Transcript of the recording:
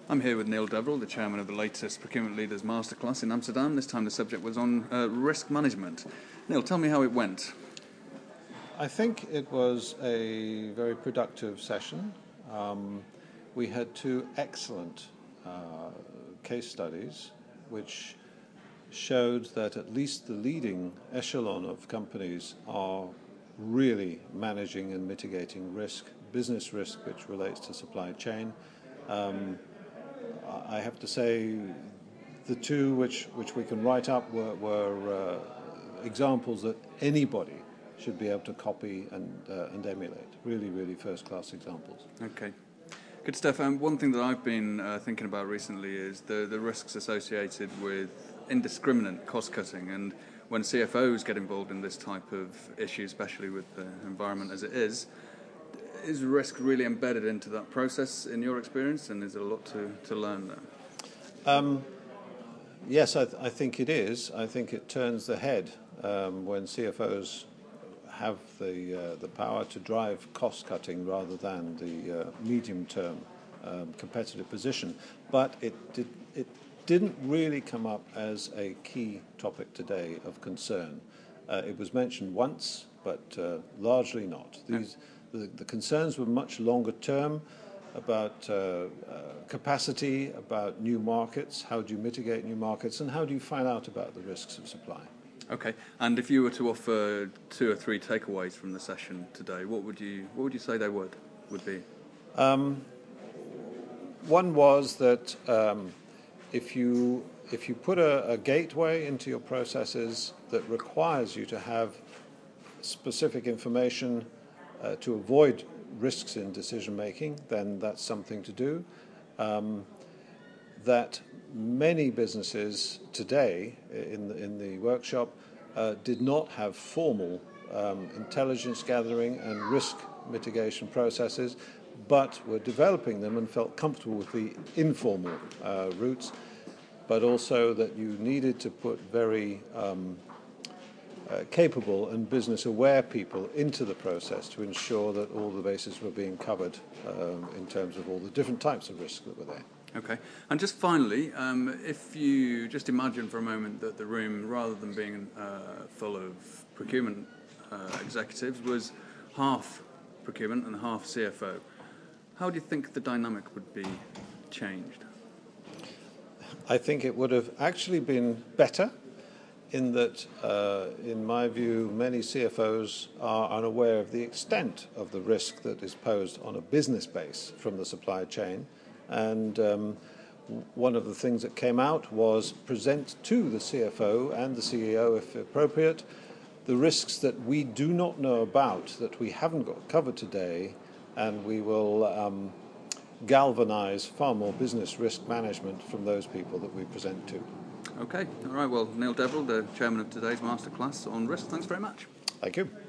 I'm here with Neil Deverell, the chairman of the latest Procurement Leaders Masterclass in Amsterdam. This time the subject was on risk management. Neil, tell me how it went. I think it was a very productive session. We had two excellent case studies which showed that at least the leading echelon of companies are really managing and mitigating risk, business risk which relates to supply chain. I have to say the two which we can write up were examples that anybody should be able to copy and emulate. Really, really first-class examples. Okay. Good stuff. One thing that I've been thinking about recently is the risks associated with indiscriminate cost-cutting. And when CFOs get involved in this type of issue, especially with the environment as it is risk really embedded into that process in your experience, and is there a lot to learn there? Yes, I think it is. I think it turns the head when CFOs have the power to drive cost-cutting rather than the medium-term competitive position. But it didn't really come up as a key topic today of concern. It was mentioned once, but largely not. The concerns were much longer term about capacity, about new markets, how do you mitigate new markets, and how do you find out about the risks of supply. Okay, and if you were to offer 2 or 3 takeaways from the session today, what would you say they would be? One was that if you put a gateway into your processes that requires you to have specific information to avoid risks in decision making, then that's something to do. That many businesses today in the workshop did not have formal intelligence gathering and risk mitigation processes, but were developing them and felt comfortable with the informal routes, but also that you needed to put very capable and business-aware people into the process to ensure that all the bases were being covered in terms of all the different types of risks that were there. Okay. And just finally, if you just imagine for a moment that the room, rather than being full of procurement executives, was half procurement and half CFO, how do you think the dynamic would be changed? I think it would have actually been better in that, in my view, many CFOs are unaware of the extent of the risk that is posed on a business base from the supply chain. And one of the things that came out was present to the CFO and the CEO, if appropriate, the risks that we do not know about, that we haven't got covered today, and we will galvanize far more business risk management from those people that we present to. Okay. All right. Well, Neil Deverell, the chairman of today's masterclass on risk, thanks very much. Thank you.